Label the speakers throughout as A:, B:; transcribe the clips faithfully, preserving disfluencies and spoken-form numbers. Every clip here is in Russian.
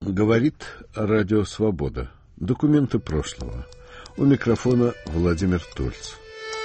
A: Говорит Радио Свобода. Документы прошлого. У микрофона Владимир Тольц.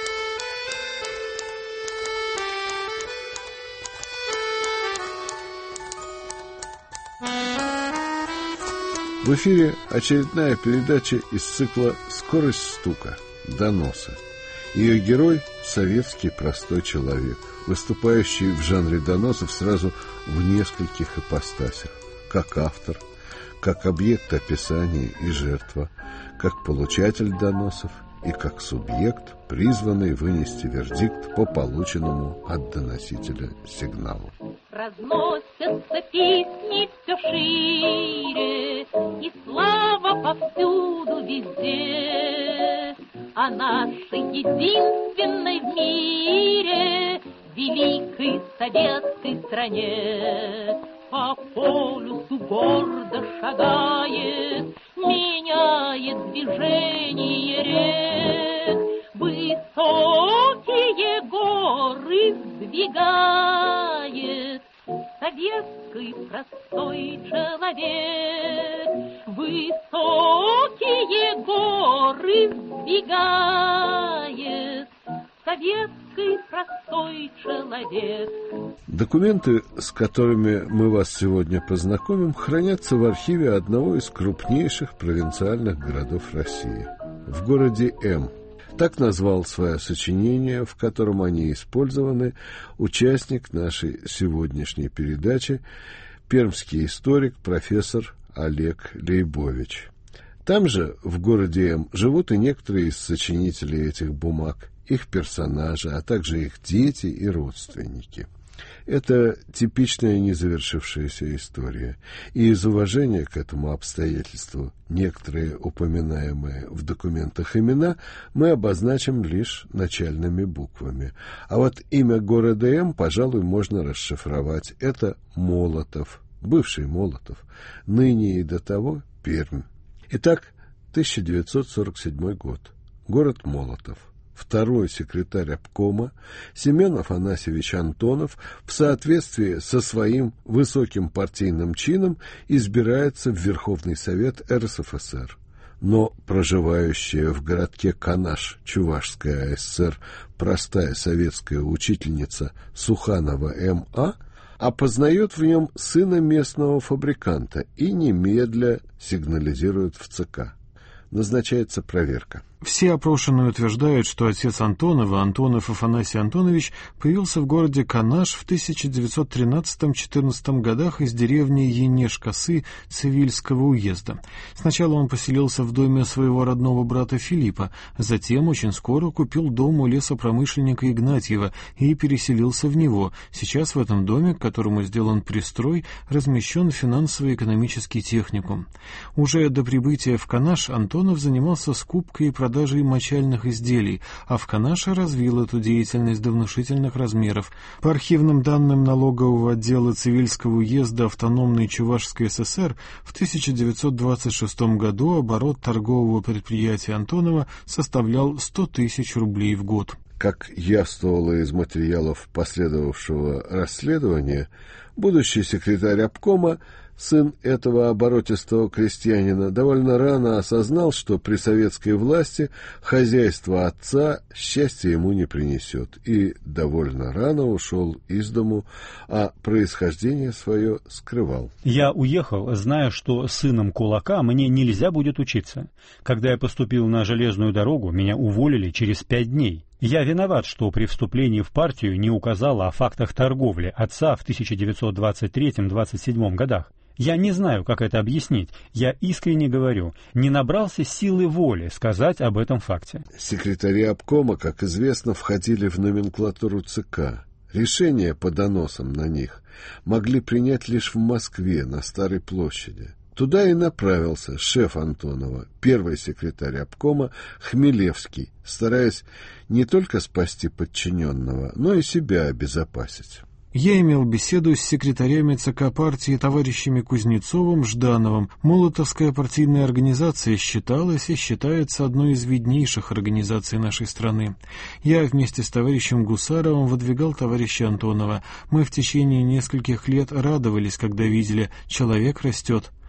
A: В эфире очередная передача из цикла «Скорость стука. Доносы». Ее герой – советский простой человек, выступающий в жанре доносов сразу в нескольких ипостасях. Как автор, как объект описания и жертва, как получатель доносов и как субъект, призванный вынести вердикт по полученному от доносителя сигналу.
B: Разносятся песни все шире, и слава повсюду везде о нашей единственной в мире великой советской стране. По полюсу гордо шагает, меняет движение рек, высокие горы сдвигает советский простой человек. Высокие горы сдвигает советский простой человек.
A: Документы, с которыми мы вас сегодня познакомим, хранятся в архиве одного из крупнейших провинциальных городов России, в городе М. Так назвал свое сочинение, в котором они использованы, участник нашей сегодняшней передачи, пермский историк профессор Олег Лейбович. Там же, в городе М, живут и некоторые из сочинителей этих бумаг, их персонажи, а также их дети и родственники. Это типичная незавершившаяся история, и из уважения к этому обстоятельству некоторые упоминаемые в документах имена мы обозначим лишь начальными буквами. А вот имя города М, пожалуй, можно расшифровать. Это Молотов, бывший Молотов, ныне и до того Пермь. Итак, тысяча девятьсот сорок седьмой год. Город Молотов. Второй секретарь обкома Семен Афанасьевич Антонов в соответствии со своим высоким партийным чином избирается в Верховный Совет эр эс эф эс эр. Но проживающая в городке Канаш, Чувашская АСР, простая советская учительница Суханова М А опознает в нем сына местного фабриканта и немедля сигнализирует в ЦК. Назначается проверка.
C: Все опрошенные утверждают, что отец Антонова, Антонов Афанасий Антонович, появился в городе Канаш в тысяча девятьсот тринадцатом-четырнадцатом годах из деревни Енеш-Косы Цивильского уезда. Сначала он поселился в доме своего родного брата Филиппа, затем очень скоро купил дом у лесопромышленника Игнатьева и переселился в него. Сейчас в этом доме, к которому сделан пристрой, размещен финансово-экономический техникум. Уже до прибытия в Канаш Антонов занимался скупкой и продажей продажей мочальных изделий, а в Канаше развил эту деятельность до внушительных размеров. По архивным данным налогового отдела Цивильского уезда автономной Чувашской эс эс эр в тысяча девятьсот двадцать шестом году оборот торгового предприятия Антонова составлял сто тысяч рублей в год.
A: Как явствовало из материалов последовавшего расследования, будущий секретарь обкома, сын этого оборотистого крестьянина, довольно рано осознал, что при советской власти хозяйство отца счастья ему не принесет, и довольно рано ушел из дому, а происхождение свое скрывал.
D: Я уехал, зная, что сыном кулака мне нельзя будет учиться. Когда я поступил на железную дорогу, меня уволили через пять дней. Я виноват, что при вступлении в партию не указал о фактах торговли отца в тысяча девятьсот двадцать третьем — двадцать седьмом годах. Я не знаю, как это объяснить. Я искренне говорю, не набрался силы воли сказать об этом факте.
A: Секретари обкома, как известно, входили в номенклатуру ЦК. Решения по доносам на них могли принять лишь в Москве, на Старой площади. Туда и направился шеф Антонова, первый секретарь обкома Хмелевский, стараясь не только спасти подчиненного, но и себя обезопасить.
C: Я имел беседу с секретарями ЦК партии товарищами Кузнецовым, Ждановым. Молотовская партийная организация считалась и считается одной из виднейших организаций нашей страны. Я вместе с товарищем Гусаровым выдвигал товарища Антонова. Мы в течение нескольких лет радовались, когда видели, человек растет.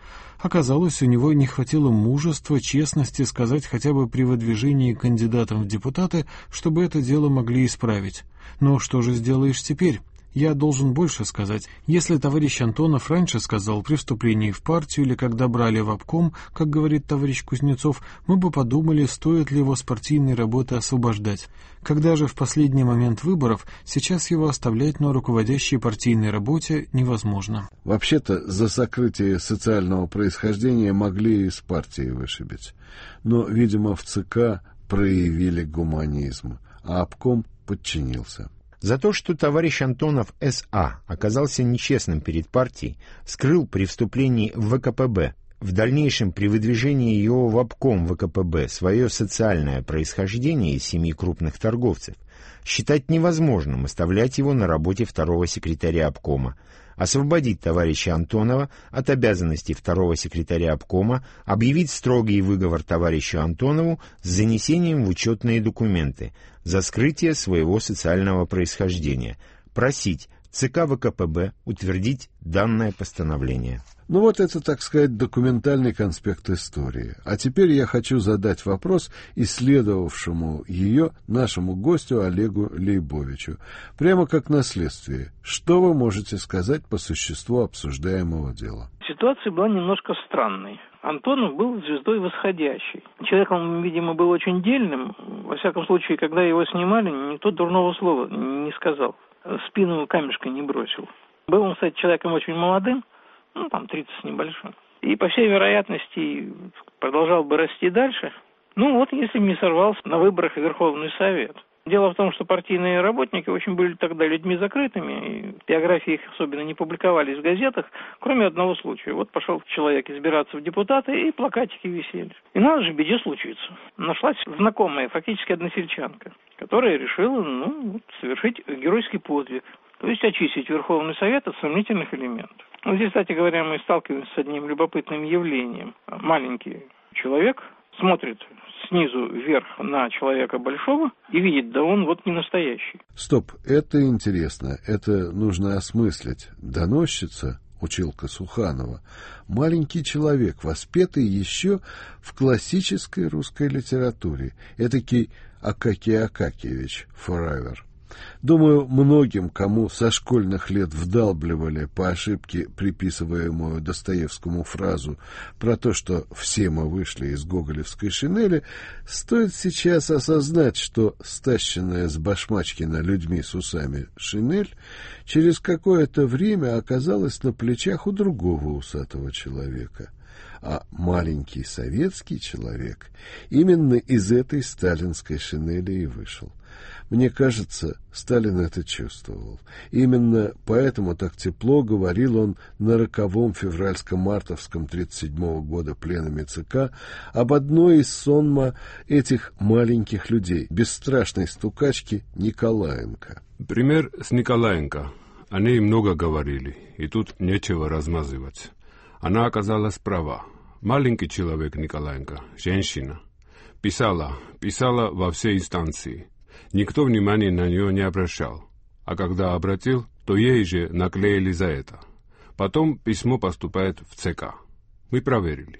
C: Оказалось, у него не хватило мужества, честности сказать хотя бы при выдвижении кандидатом в депутаты, чтобы это дело могли исправить. Но что же сделаешь теперь? Я должен больше сказать. Если товарищ Антонов раньше сказал при вступлении в партию или когда брали в обком, как говорит товарищ Кузнецов, мы бы подумали, стоит ли его с партийной работы освобождать. Когда же в последний момент выборов, сейчас его оставлять на руководящей партийной работе невозможно.
A: Вообще-то за сокрытие социального происхождения могли и из партии вышибить. Но, видимо, в ЦК проявили гуманизм, а обком подчинился.
E: За то, что товарищ Антонов С А оказался нечестным перед партией, скрыл при вступлении в вэ ка пэ бэ, в дальнейшем при выдвижении его в обком вэ ка пэ бэ свое социальное происхождение из семьи крупных торговцев, считать невозможным оставлять его на работе второго секретаря обкома, освободить товарища Антонова от обязанностей второго секретаря обкома, объявить строгий выговор товарищу Антонову с занесением в учетные документы за скрытие своего социального происхождения, просить ЦК вэ ка пэ бэ утвердить данное постановление.
A: Ну вот это, так сказать, документальный конспект истории. А теперь я хочу задать вопрос исследовавшему ее нашему гостю Олегу Лейбовичу. Прямо как на следствии. Что вы можете сказать по существу обсуждаемого дела?
F: Ситуация была немножко странной. Антонов был звездой восходящей. Человек, он, видимо, был очень дельным. Во всяком случае, когда его снимали, никто дурного слова не сказал. Спину камешкой не бросил. Был он, кстати, человеком очень молодым, ну, там, тридцать с небольшим. И, по всей вероятности, продолжал бы расти дальше. Ну, вот, если бы не сорвался на выборах в Верховный Совет. Дело в том, что партийные работники очень были тогда людьми закрытыми, и биографии их особенно не публиковались в газетах, кроме одного случая. Вот пошел человек избираться в депутаты, и плакатики висели. И надо же беде случиться. Нашлась знакомая, фактически односельчанка, которая решила, ну, совершить геройский подвиг. То есть очистить Верховный Совет от сомнительных элементов. Вот здесь, кстати говоря, мы сталкиваемся с одним любопытным явлением. Маленький человек смотрит снизу вверх на человека большого и видит, да он вот не настоящий.
A: Стоп, это интересно, это нужно осмыслить. Доносчица, училка Суханова, маленький человек, воспетый еще в классической русской литературе, этакий Акакий Акакиевич forever. Думаю, многим, кому со школьных лет вдалбливали по ошибке приписываемую Достоевскому фразу про то, что все мы вышли из гоголевской шинели, стоит сейчас осознать, что стащенная с Башмачкина людьми с усами шинель через какое-то время оказалась на плечах у другого усатого человека. А маленький советский человек именно из этой сталинской шинели и вышел. Мне кажется, Сталин это чувствовал. Именно поэтому так тепло говорил он на роковом февральско-мартовском тридцать седьмого года пленуме ЦК об одной из сонма этих маленьких людей, бесстрашной стукачки Николаенко.
G: Пример с Николаенко. О ней много говорили, и тут нечего размазывать. Она оказалась права. Маленький человек Николаенко, женщина. Писала, писала во все инстанции. Никто внимания на нее не обращал. А когда обратил, то ей же наклеили за это. Потом письмо поступает в ЦК. Мы проверили.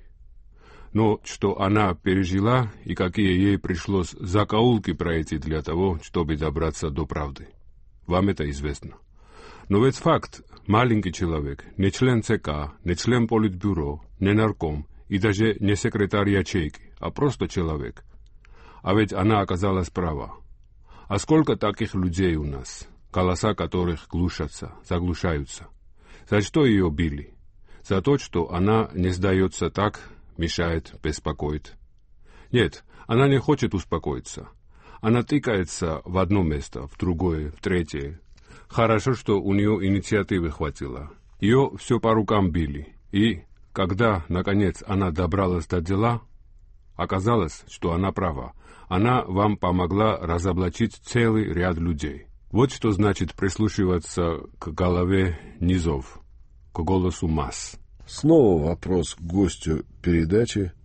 G: Но что она пережила и какие ей пришлось закоулки пройти для того, чтобы добраться до правды. Вам это известно. Но ведь факт, маленький человек, не член ЦК, не член политбюро, не нарком и даже не секретарь ячейки, а просто человек. А ведь она оказалась права. А сколько таких людей у нас, голоса которых глушатся, заглушаются? За что ее били? За то, что она не сдается так, мешает, беспокоит. Нет, она не хочет успокоиться. Она тыкается в одно место, в другое, в третье. Хорошо, что у нее инициативы хватило. Ее все по рукам били. И, когда, наконец, она добралась до дела, оказалось, что она права. Она вам помогла разоблачить целый ряд людей. Вот что значит прислушиваться к голове низов, к голосу масс.
A: Снова вопрос к гостю передачи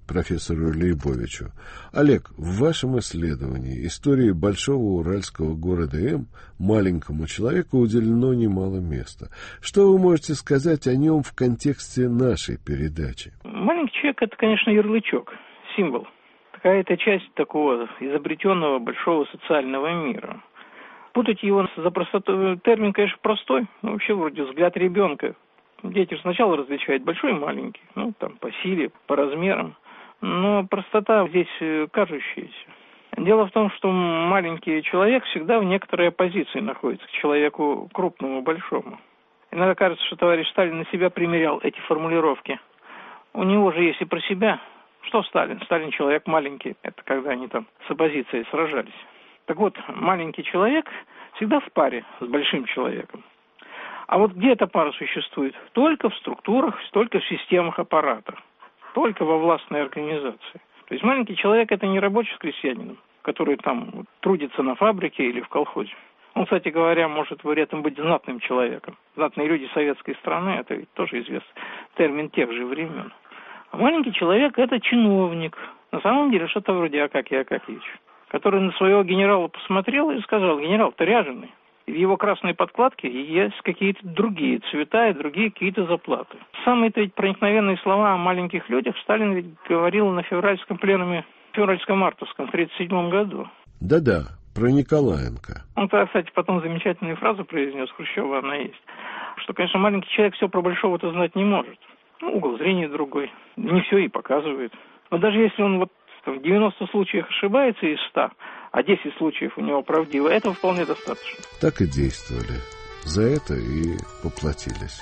A: профессору Лейбовичу. Олег, в вашем исследовании истории большого уральского города М маленькому человеку уделено немало места. Что вы можете сказать о нем в контексте нашей передачи?
F: Маленький человек – это, конечно, ярлычок, символ. Какая-то часть такого изобретенного большого социального мира. Путать его за простоту, термин, конечно, простой, но вообще вроде взгляд ребенка. Дети же сначала различают большой и маленький, ну, там, по силе, по размерам. Но простота здесь кажущаяся. Дело в том, что маленький человек всегда в некоторой оппозиции находится к человеку крупному, большому. Иногда кажется, что товарищ Сталин на себя примерял эти формулировки. У него же есть и про себя. Что Сталин? Сталин человек маленький. Это когда они там с оппозицией сражались. Так вот, маленький человек всегда в паре с большим человеком. А вот где эта пара существует? Только в структурах, только в системах аппарата. Только во властной организации. То есть маленький человек – это не рабочий с крестьянином, который там трудится на фабрике или в колхозе. Он, кстати говоря, может при этом быть знатным человеком. Знатные люди советской страны – это ведь тоже известный термин тех же времен. А маленький человек – это чиновник. На самом деле что-то вроде Акакия Акакевича, который на своего генерала посмотрел и сказал: генерал-то ряженый. В его красной подкладке есть какие-то другие цвета и другие какие-то заплаты. Самые-то ведь проникновенные слова о маленьких людях Сталин ведь говорил на февральском пленуме, февральско-мартовском, в тридцать седьмом году.
A: Да-да, про Николаенко.
F: Он, кстати, потом замечательную фразу произнес, Хрущева она есть, что, конечно, маленький человек все про большого-то знать не может. Ну, угол зрения другой, не все и показывает. Но даже если он вот в девяноста случаях ошибается из ста, а десять случаев у него правдиво, этого вполне достаточно.
A: Так и действовали. За это и поплатились.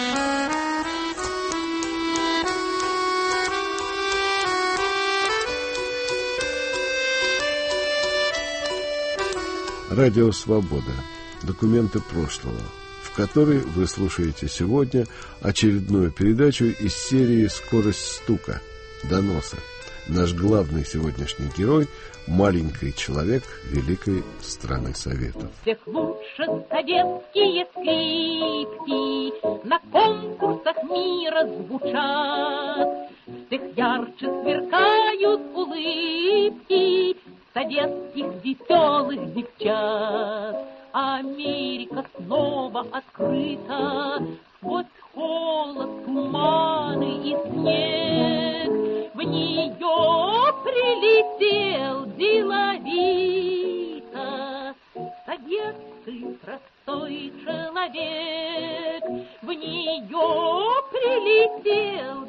A: Радио «Свобода». Документы прошлого, в которой вы слушаете сегодня очередную передачу из серии «Скорость стука. Доноса». Наш главный сегодняшний герой – маленький человек великой страны Советов.
B: Всех лучше советские скрипки на конкурсах мира звучат. Всех ярче сверкают улыбки советских веселых девчат. Америка снова открыта, сквозь холод, туманы и снег. В нее прилетел деловито советский простой человек. В нее прилетел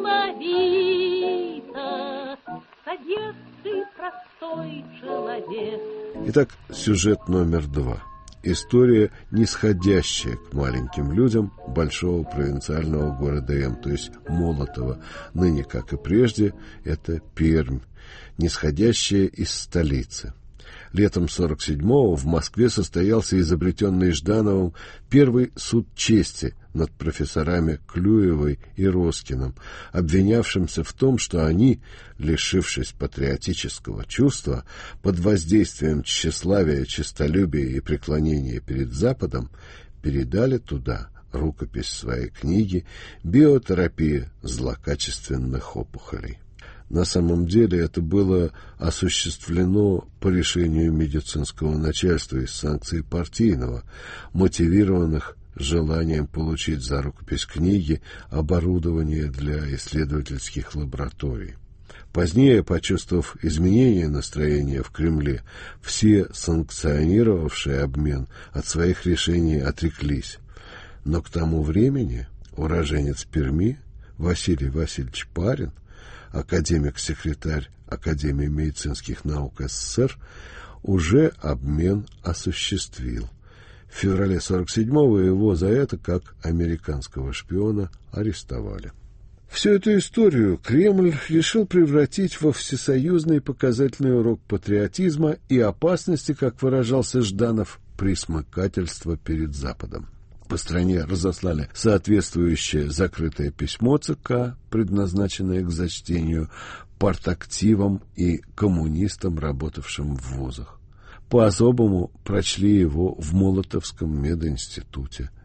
B: деловито советский простой человек.
A: Итак, сюжет номер два. История, нисходящая к маленьким людям большого провинциального города М, то есть Молотова. Ныне, как и прежде, это Пермь, нисходящая из столицы. Летом сорок седьмого в Москве состоялся изобретенный Ждановым первый суд чести над профессорами Клюевой и Роскиным, обвинявшимся в том, что они, лишившись патриотического чувства, под воздействием тщеславия, честолюбия и преклонения перед Западом, передали туда рукопись своей книги «Биотерапия злокачественных опухолей». На самом деле это было осуществлено по решению медицинского начальства из санкций партийного, мотивированных желанием получить за рукопись книги оборудование для исследовательских лабораторий. Позднее, почувствовав изменение настроения в Кремле, все санкционировавшие обмен от своих решений отреклись. Но к тому времени уроженец Перми Василий Васильевич Парин, академик-секретарь Академии медицинских наук СССР, уже обмен осуществил. В феврале сорок седьмого его за это, как американского шпиона, арестовали. Всю эту историю Кремль решил превратить во всесоюзный показательный урок патриотизма и опасности, как выражался Жданов, присмыкательства перед Западом. По стране разослали соответствующее закрытое письмо ЦК, предназначенное к зачтению партактивам и коммунистам, работавшим в вузах. По-особому прочли его в Молотовском мединституте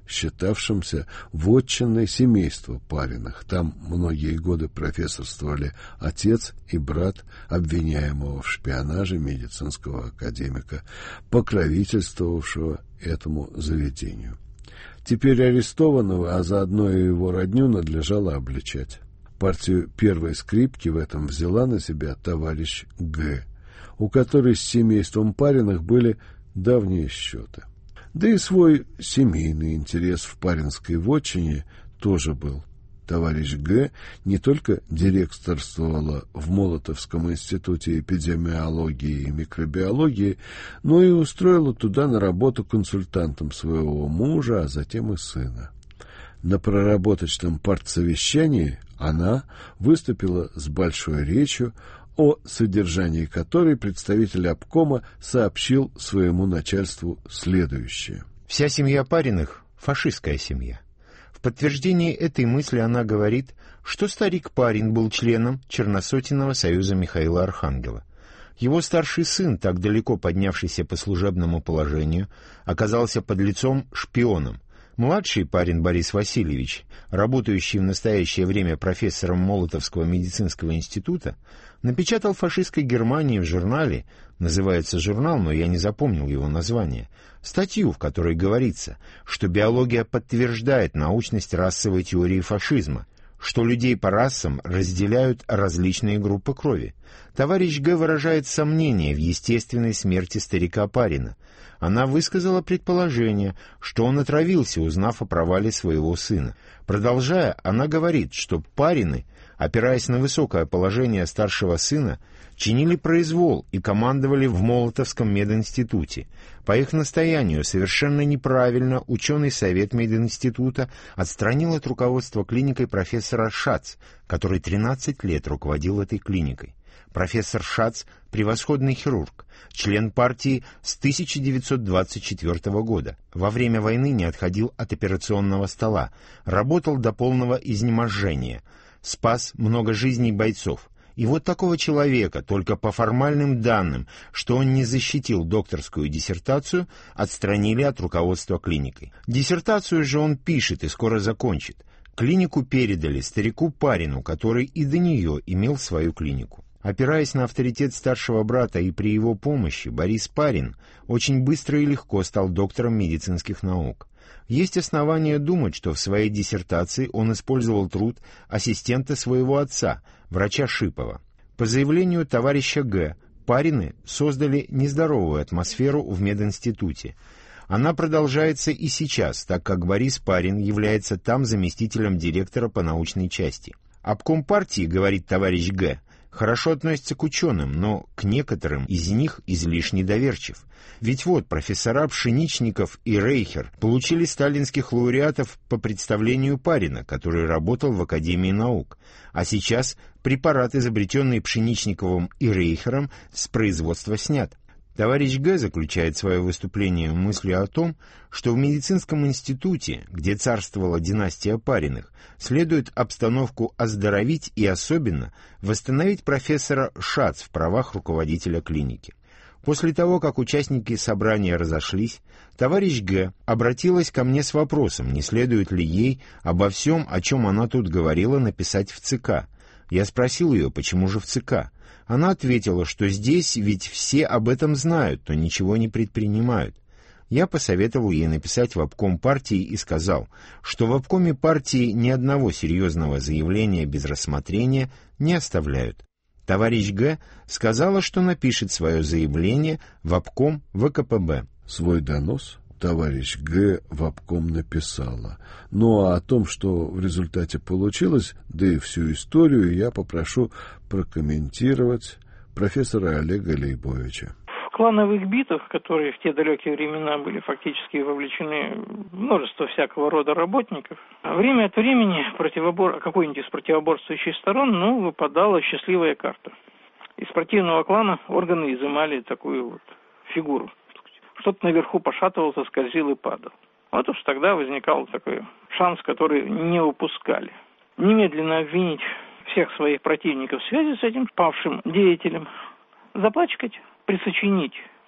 A: считавшимся вотчиной семейства Париных. Там многие годы профессорствовали отец и брат обвиняемого в шпионаже медицинского академика, покровительствовавшего этому заведению. Теперь арестованного, а заодно и его родню, надлежало обличать. Партию первой скрипки в этом взяла на себя товарищ Г., у которой с семейством Париных были давние счеты. Да и свой семейный интерес в паринской вотчине тоже был. Товарищ Г. не только директорствовала в Молотовском институте эпидемиологии и микробиологии, но и устроила туда на работу консультантом своего мужа, а затем и сына. На проработочном партсовещании она выступила с большой речью, о содержании которой представитель обкома сообщил своему начальству следующее.
E: Вся семья Париных — фашистская семья. В подтверждение этой мысли она говорит, что старик Парин был членом Черносотенного союза Михаила Архангела. Его старший сын, так далеко поднявшийся по служебному положению, оказался подлецом-шпионом. Младший Парин Борис Васильевич, работающий в настоящее время профессором Молотовского медицинского института, напечатал в фашистской Германии в журнале, называется журнал, но я не запомнил его название, статью, в которой говорится, что биология подтверждает научность расовой теории фашизма, что людей по расам разделяют различные группы крови. Товарищ Г. выражает сомнение в естественной смерти старика Парина. Она высказала предположение, что он отравился, узнав о провале своего сына. Продолжая, она говорит, что Парины, опираясь на высокое положение старшего сына, чинили произвол и командовали в Молотовском мединституте. По их настоянию совершенно неправильно ученый совет мединститута отстранил от руководства клиникой профессора Шац, который тринадцать лет руководил этой клиникой. Профессор Шац — превосходный хирург, член партии с тысяча девятьсот двадцать четвёртого года. Во время войны не отходил от операционного стола, работал до полного изнеможения, спас много жизней бойцов. И вот такого человека, только по формальным данным, что он не защитил докторскую диссертацию, отстранили от руководства клиникой. Диссертацию же он пишет и скоро закончит. Клинику передали старику Парину, который и до нее имел свою клинику. Опираясь на авторитет старшего брата и при его помощи, Борис Парин очень быстро и легко стал доктором медицинских наук. Есть основания думать, что в своей диссертации он использовал труд ассистента своего отца, врача Шипова. По заявлению товарища Г., Парины создали нездоровую атмосферу в мединституте. Она продолжается и сейчас, так как Борис Парин является там заместителем директора по научной части. Обком партии, говорит товарищ Г., хорошо относится к ученым, но к некоторым из них излишне доверчив. Ведь вот профессора Пшеничников и Рейхер получили сталинских лауреатов по представлению Парина, который работал в Академии наук, а сейчас препарат, изобретенный Пшеничниковым и Рейхером, с производства снят. Товарищ Г. заключает свое выступление мыслью о том, что в медицинском институте, где царствовала династия Париных, следует обстановку оздоровить и особенно восстановить профессора Шац в правах руководителя клиники. После того, как участники собрания разошлись, товарищ Г. обратилась ко мне с вопросом, не следует ли ей обо всем, о чем она тут говорила, написать в ЦК. Я спросил ее, почему же в ЦК. Она ответила, что здесь ведь все об этом знают, но ничего не предпринимают. Я посоветовал ей написать в обком партии и сказал, что в обкоме партии ни одного серьезного заявления без рассмотрения не оставляют. Товарищ Г. сказала, что напишет свое заявление в обком ВКПБ.
A: Свой донос товарищ Г. в обком написала. Ну а о том, что в результате получилось, да и всю историю, я попрошу прокомментировать профессора Олега Лейбовича.
F: В клановых битвах, которые в те далекие времена были фактически вовлечены множество всякого рода работников, время от времени противобор... какой-нибудь из противоборствующих сторон, ну, выпадала счастливая карта. Из противного клана органы изымали такую вот фигуру. Что-то наверху пошатывался, скользил и падал. Вот уж тогда возникал такой шанс, который не упускали. Немедленно обвинить всех своих противников в связи с этим павшим деятелем, запачкать, присочинить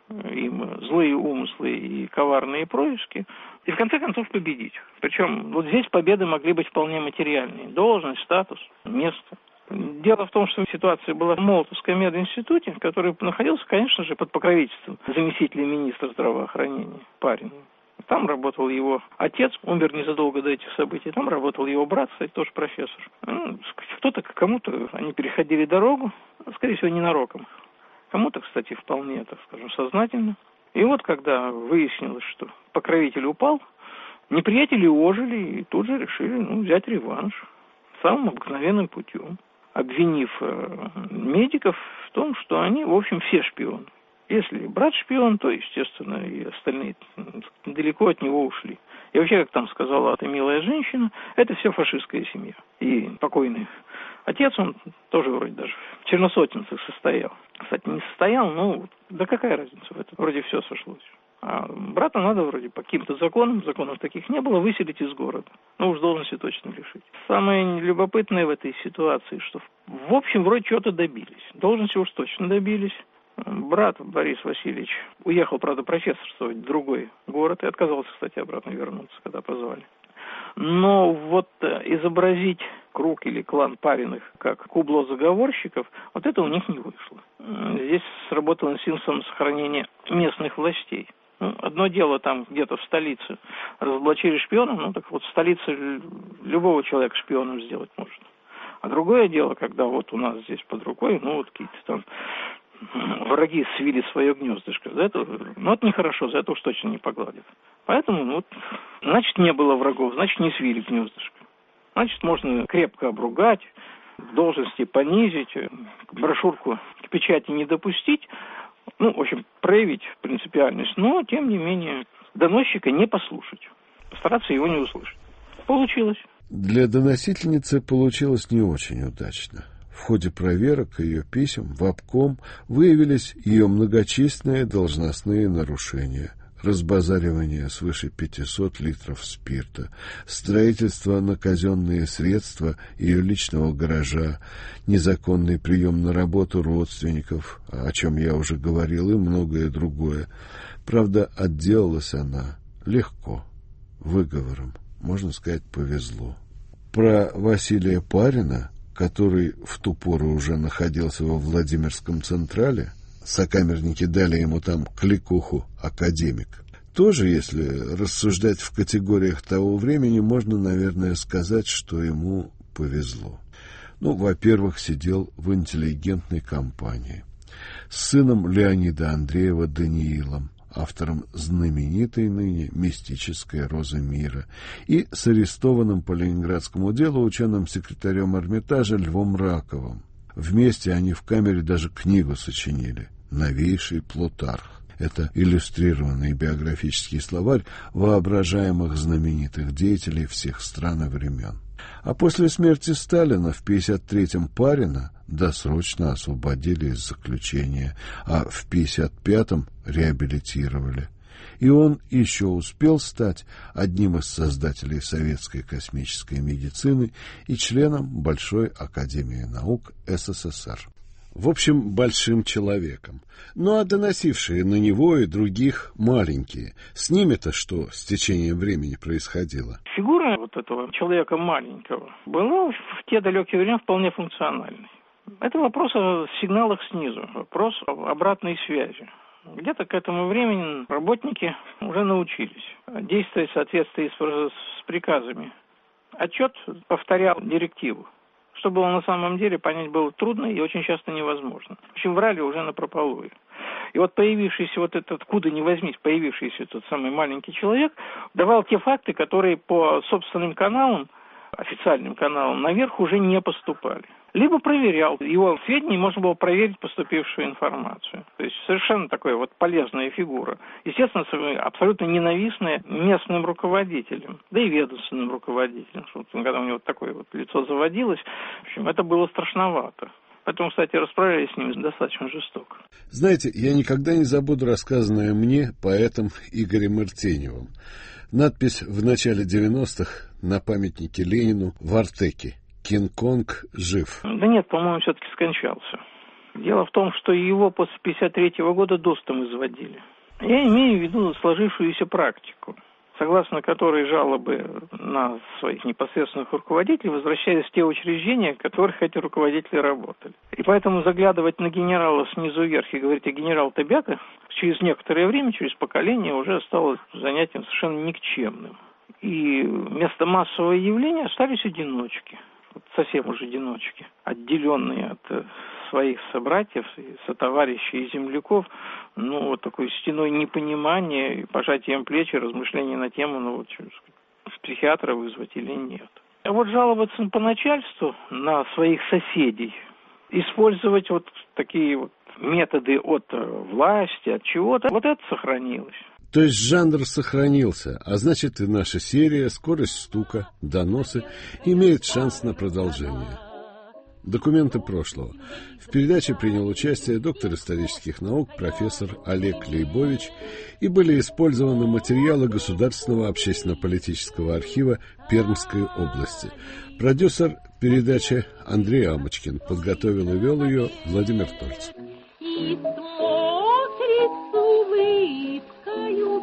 F: им злые умыслы и коварные происки, и в конце концов победить. Причем вот здесь победы могли быть вполне материальные. Должность, статус, место. Дело в том, что ситуация была в Молотовском мединституте, который находился, конечно же, под покровительством заместителя министра здравоохранения Парина. Там работал его отец, умер незадолго до этих событий. Там работал его брат, кстати, тоже профессор. Ну, кто-то к кому-то они переходили дорогу, скорее всего, ненароком. Кому-то, кстати, вполне, так скажем, сознательно. И вот, когда выяснилось, что покровитель упал, неприятели ожили и тут же решили ну, взять реванш самым обыкновенным путем, обвинив э, медиков в том, что они, в общем, все шпионы. Если брат шпион, то, естественно, и остальные далеко от него ушли. И вообще, как там сказала эта милая женщина, это все фашистская семья. И покойный отец, он тоже вроде даже в черносотенцах состоял. Кстати, не состоял, ну, да какая разница в этом? Вроде все сошлось. А брата надо вроде по каким-то законам, законов таких не было, выселить из города. Ну уж должности точно лишить. Самое любопытное в этой ситуации, что в общем вроде чего-то добились. Должности уж точно добились. Брат Борис Васильевич уехал, правда, профессорствовать в другой город и отказался, кстати, обратно вернуться, когда позвали. Но вот изобразить круг или клан Париных как кубло заговорщиков, вот это у них не вышло. Здесь сработал инстинкт самосохранения местных властей. Ну, одно дело там где-то в столице разоблачили шпиона, ну так вот в столице любого человека шпионом сделать можно. А другое дело, когда вот у нас здесь под рукой, ну вот какие-то там враги свили свое гнездышко. За это, ну это нехорошо, за это уж точно не погладят. Поэтому, ну, вот, значит, не было врагов, значит, не свили гнездышко. Значит, можно крепко обругать, должности понизить, брошюрку к печати не допустить, ну, в общем, проявить принципиальность, но, тем не менее, доносчика не послушать, постараться его не услышать. Получилось.
A: Для доносительницы получилось не очень удачно. В ходе проверок ее писем в обком выявились ее многочисленные должностные нарушения. Разбазаривание свыше пятисот литров спирта, строительство на казенные средства ее личного гаража, незаконный прием на работу родственников, о чем я уже говорил, и многое другое. Правда, отделалась она легко, выговором, можно сказать, повезло. Про Василия Парина, который в ту пору уже находился во Владимирском Централе, сокамерники дали ему там кликуху «академик». Тоже, если рассуждать в категориях того времени, можно, наверное, сказать, что ему повезло. Ну, во-первых, сидел в интеллигентной компании с сыном Леонида Андреева Даниилом, автором знаменитой ныне «Мистической розы мира», и с арестованным по ленинградскому делу ученым-секретарем Эрмитажа Львом Раковым. Вместе они в камере даже книгу сочинили «Новейший Плутарх». Это иллюстрированный биографический словарь воображаемых знаменитых деятелей всех стран и времен. А после смерти Сталина в пятьдесят третьем Парина досрочно освободили из заключения, а в пятьдесят пятом реабилитировали. И он еще успел стать одним из создателей советской космической медицины и членом Большой академии наук СССР. В общем, большим человеком. Ну а доносившие на него и других маленькие, с ними-то что с течением времени происходило?
F: Фигура вот этого человека маленького была в те далекие времена вполне функциональной. Это вопрос о сигналах снизу, вопрос об обратной связи. Где-то к этому времени работники уже научились действовать в соответствии с, с приказами. Отчет повторял директиву. Что было на самом деле, понять было трудно и очень часто невозможно. В общем, врали уже напропалую. И вот появившийся вот этот, откуда ни возьмись, появившийся тот самый маленький человек, давал те факты, которые по собственным каналам, официальным каналам, наверх уже не поступали. Либо проверял. Его сведения можно было проверить поступившую информацию. То есть совершенно такая вот полезная фигура. Естественно, абсолютно ненавистная местным руководителям, да и ведомственным руководителям. Когда у него вот такое вот лицо заводилось, в общем, это было страшновато. Поэтому, кстати, расправлялись с ним достаточно жестоко.
A: Знаете, я никогда не забуду рассказанное мне поэтом Игорем Иртеневым. Надпись в начале девяностых на памятнике Ленину в Артеке. «Кинг-Конг жив».
F: Да нет, по-моему, все-таки скончался. Дело в том, что его после пятьдесят третьего года достом изводили. Я имею в виду сложившуюся практику, согласно которой жалобы на своих непосредственных руководителей возвращались в те учреждения, в которых эти руководители работали. И поэтому заглядывать на генерала снизу вверх и говорить о генерал-то бяка через некоторое время, через поколение уже стало занятием совершенно никчемным. И вместо массового явления остались одиночки, вот совсем уже одиночки, отделенные от своих собратьев, сотоварищей и земляков, ну, вот такой стеной непонимания, пожатием плеч и размышления на тему, ну, вот, психиатра вызвать или нет. А вот жаловаться по начальству на своих соседей, использовать вот такие вот методы от власти, от чего-то, вот это сохранилось.
A: То есть жанр сохранился, а значит и наша серия «Скорость стука», «Доносы» имеет шанс на продолжение. Документы прошлого. В передаче принял участие доктор исторических наук профессор Олег Лейбович, и были использованы материалы Государственного общественно-политического архива Пермской области. Продюсер передачи Андрей Амочкин. Подготовил и вел ее Владимир Тольц.
B: И смотрит с улыбкою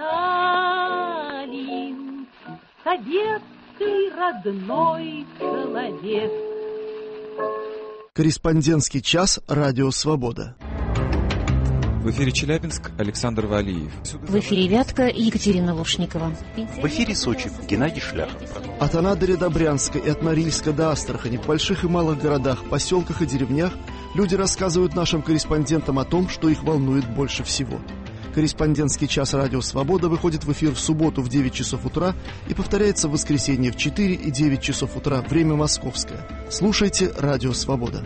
B: Сталин, советский родной человек.
H: Корреспондентский час «Радио Свобода».
I: В эфире Челябинск, Александр Валиев.
J: В эфире Вятка, Екатерина Лушникова.
K: В эфире Сочи, Геннадий Шляхов.
H: От Анадыря до Брянска и от Норильска до Астрахани в больших и малых городах, поселках и деревнях люди рассказывают нашим корреспондентам о том, что их волнует больше всего. Корреспондентский час «Радио Свобода» выходит в эфир в субботу в девять часов утра и повторяется в воскресенье в четыре и девять часов утра, время московское. Слушайте «Радио Свобода».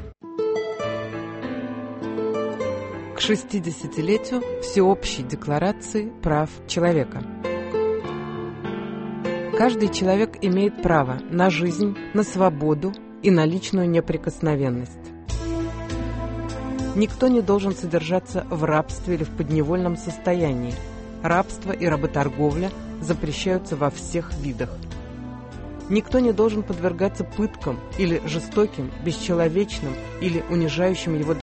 L: К шестидесятилетию Всеобщей декларации прав человека. Каждый человек имеет право на жизнь, на свободу и на личную неприкосновенность. Никто не должен содержаться в рабстве или в подневольном состоянии. Рабство и работорговля запрещаются во всех видах. Никто не должен подвергаться пыткам или жестоким, бесчеловечным или унижающим его